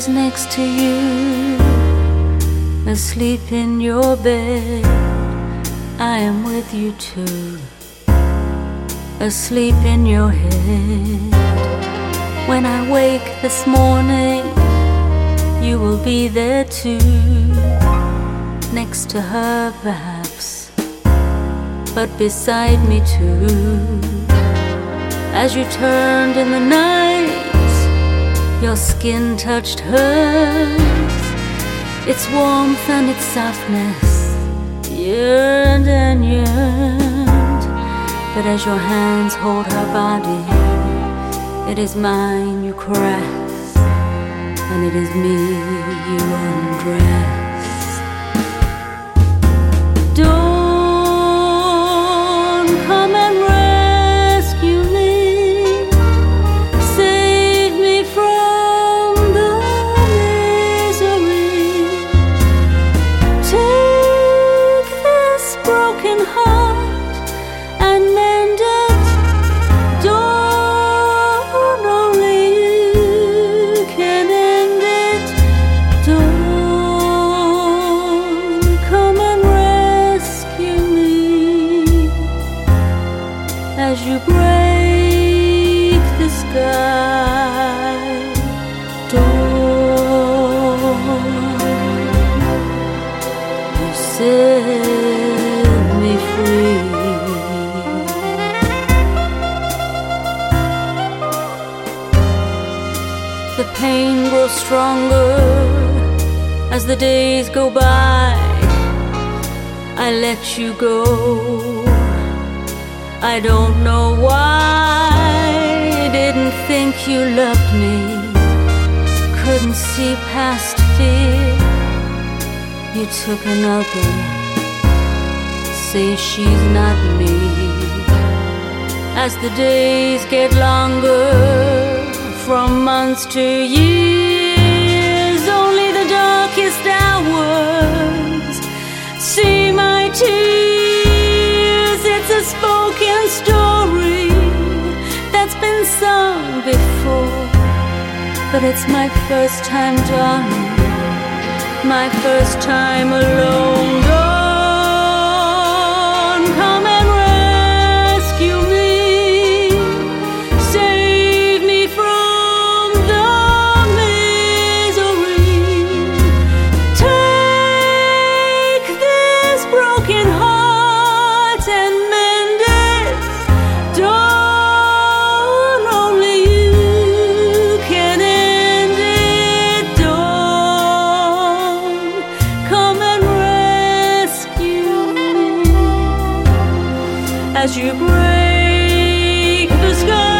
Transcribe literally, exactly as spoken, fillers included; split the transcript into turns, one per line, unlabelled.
is next to you, asleep in your bed. I am with you too, asleep in your head. When I wake this morning, you will be there too, next to her perhaps, but beside me too. As you turned in the night, your skin touched hers, its warmth and its softness yearned and yearned. But as your hands hold her body, it is mine you caress, and it is me you undress. Dawn, come and rescue me, save me from the misery. Take this broken heart and mend it. Dawn, only you can end it. Dawn, come and rescue me as you break the sky. Dawn, you set me free. The pain grows stronger as the days go by. I let you go, I don't know why. Didn't think you loved me, couldn't see past fear. You took another, say she's not me. As the days get longer, from months to years, only the darkest hours see my tears. It's a spoken story that's been sung before, but it's my first time, darling, my first time alone. Dawn, come and rescue me, save me from the misery. Take this broken heart and mend it. Dawn, only you can end it. Dawn, come and rescue me as you break the sky.